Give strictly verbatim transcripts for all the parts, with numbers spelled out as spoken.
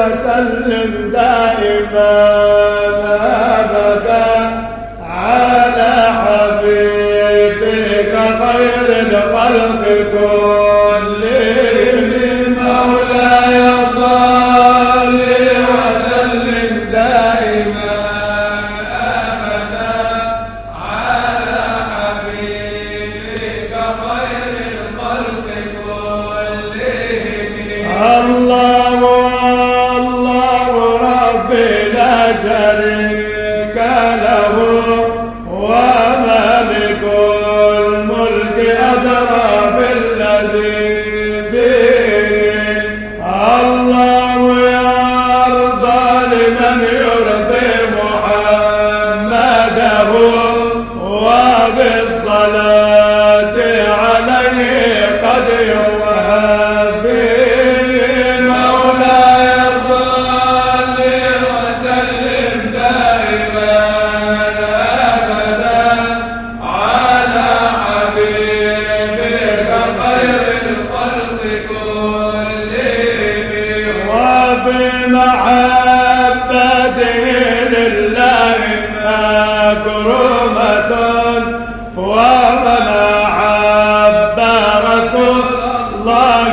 وسلم دائما أبدا على حبيبك خير الخلق كلهم. مولاي صل وسلم دائما أبدا على حبيبك خير الخلق كلهم. الله الله ربي لا شريك له ومالك الملك أدرى بالذي فيه. الله يرضى لمن يرضي محمده وبالصلاة عليه قد يوافي. مولاي صل وسلم دائما أبدا على حبيبك خير الخلق كلهم. وفي محبته لله مكرمة ومن أحب رسول الله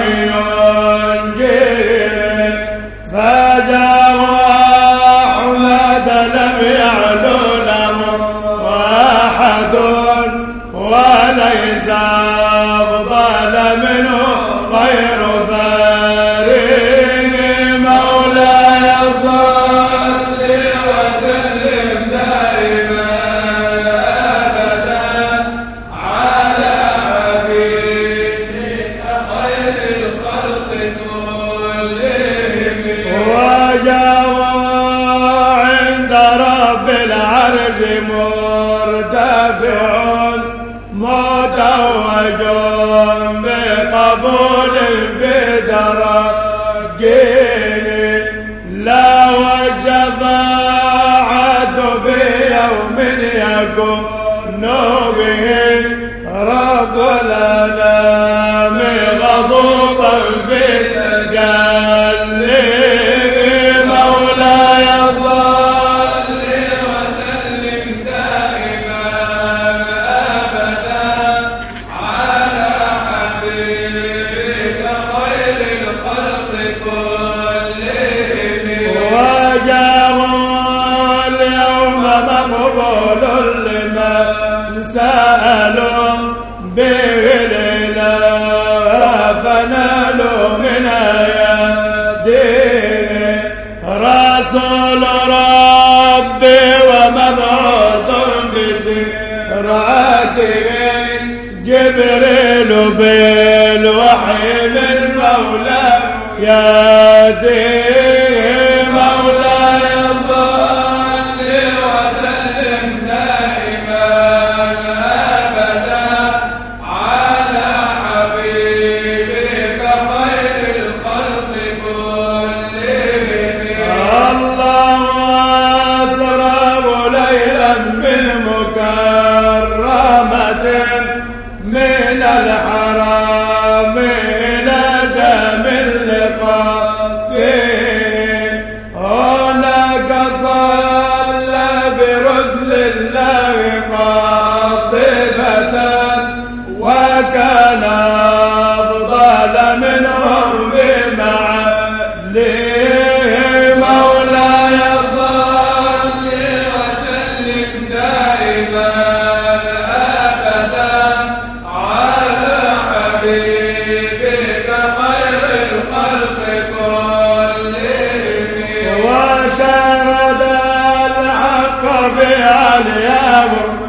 ينجيه. فجاء أحمد لم يعلو له أحد وليس أفضل منه غير بارئ. مولاي صل وسلم دائما أبدا على حبيبك خير الخلق كلهم. وجاءوا عند رب العرش مرتفع متوج بقبول في درجين. لا وشفاعة في يوم يكون به رب الأنام غضوبا في الجلي. مولاي صل وسلم دائما أبدا على حبيبك خير الخلق كلهم. وجاءوا اليوم مقبول لمن سألوا به الإله فنالوا من يديه. رسول ربي ومبعوث بشرعته جبريل بالوحي من مولى يديه. مولاي صل وسلم دائما أبدا على حبيبك خير الخلق كلهم. الله أسرى ليلا بمكرمة من الحرام إلى جام اللقاء. هناك صلى برسل الله قاطبة وكان أفضل منهم بمعليه. مولاي صل وسلم دائما أبدا على حبيبك خير الخلق كلهم. وشهد الحق بعلياه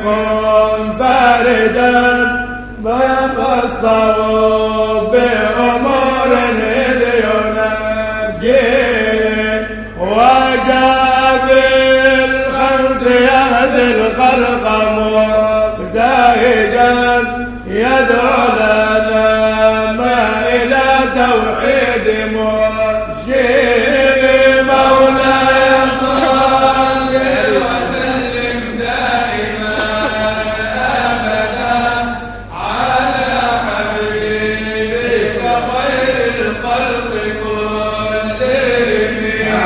منفردا فيقصه بأمور إذ ينجيه. وجاء بالخمس يهدي الخلق مبتهجا يدعو لنا ما إلى توحيد مرشد. مولاي صل وسلم دائما أبدا على حبيبك خير الخلق كلهم.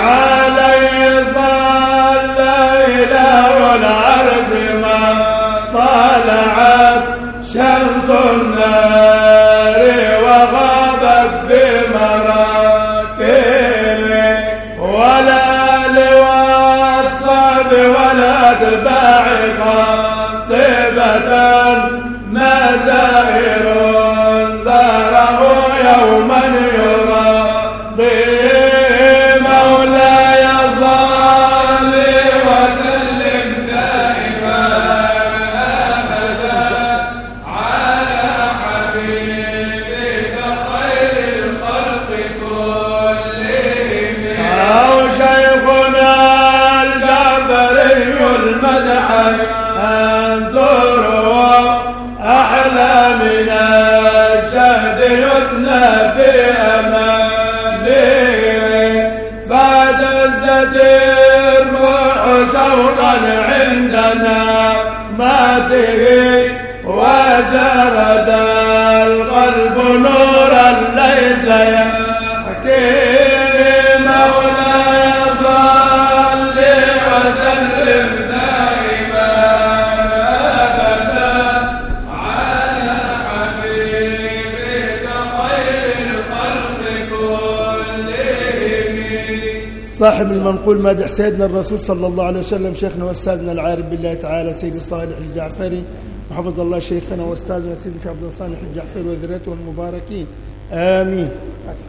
شوقا عندنا ماته وجرد القلب نورا ليس يحكي مولاي صل وسلم دائما ابدا على حبيبك خير الخلق كلهم. صاحب المنقول مادح سيدنا الرسول صلى الله عليه وسلم شيخنا واستاذنا العارف بالله تعالى سيدي صالح الجعفري، وحفظ الله شيخنا واستاذنا سيدي عبد الله صالح الجعفري وذريته المباركين، آمين.